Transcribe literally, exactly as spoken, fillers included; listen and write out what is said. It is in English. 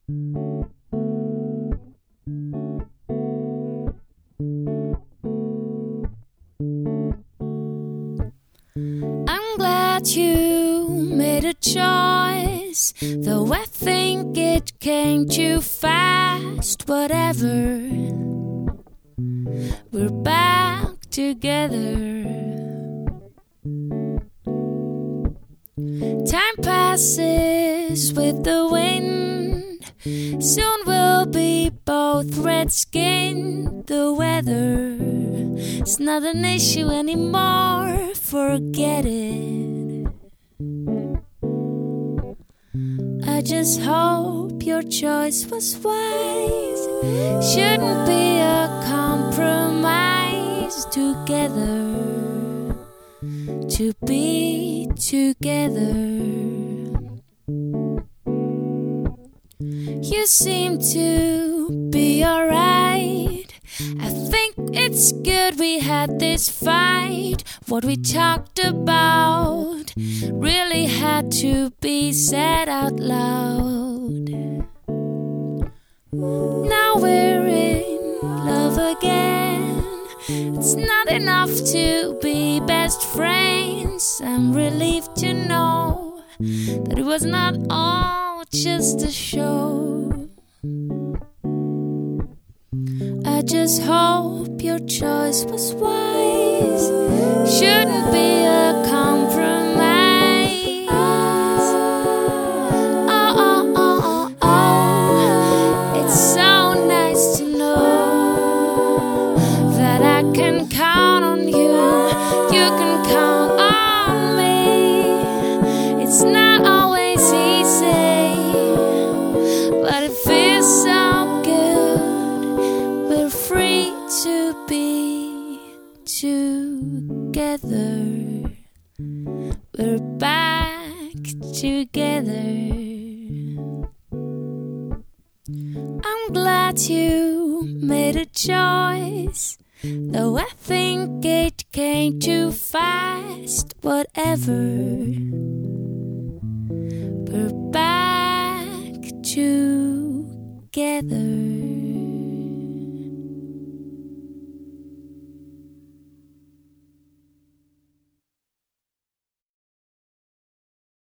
I'm glad you made a choice, though I think it came too fast. Whatever, we're back together. Time passes with the wind. Soon we'll be both red-skinned. The weather is not an issue anymore. Forget it. I just hope your choice was wise. Shouldn't be a compromise. Together, to be together. You seem to be alright. I think it's good we had this fight. What we talked about really had to be said out loud. Now we're in love again. It's not enough to be best friends. I'm relieved to know that it was not all just a show. I just hope your choice was wise. Shouldn't be a compromise. Oh, oh, oh, oh, oh. It's so nice to know that I can count on you. You can count on me. It's not always easy, but it feels so good. We're free to be together. We're back together. I'm glad you made a choice, though I think it came too fast. Whatever, we're back together.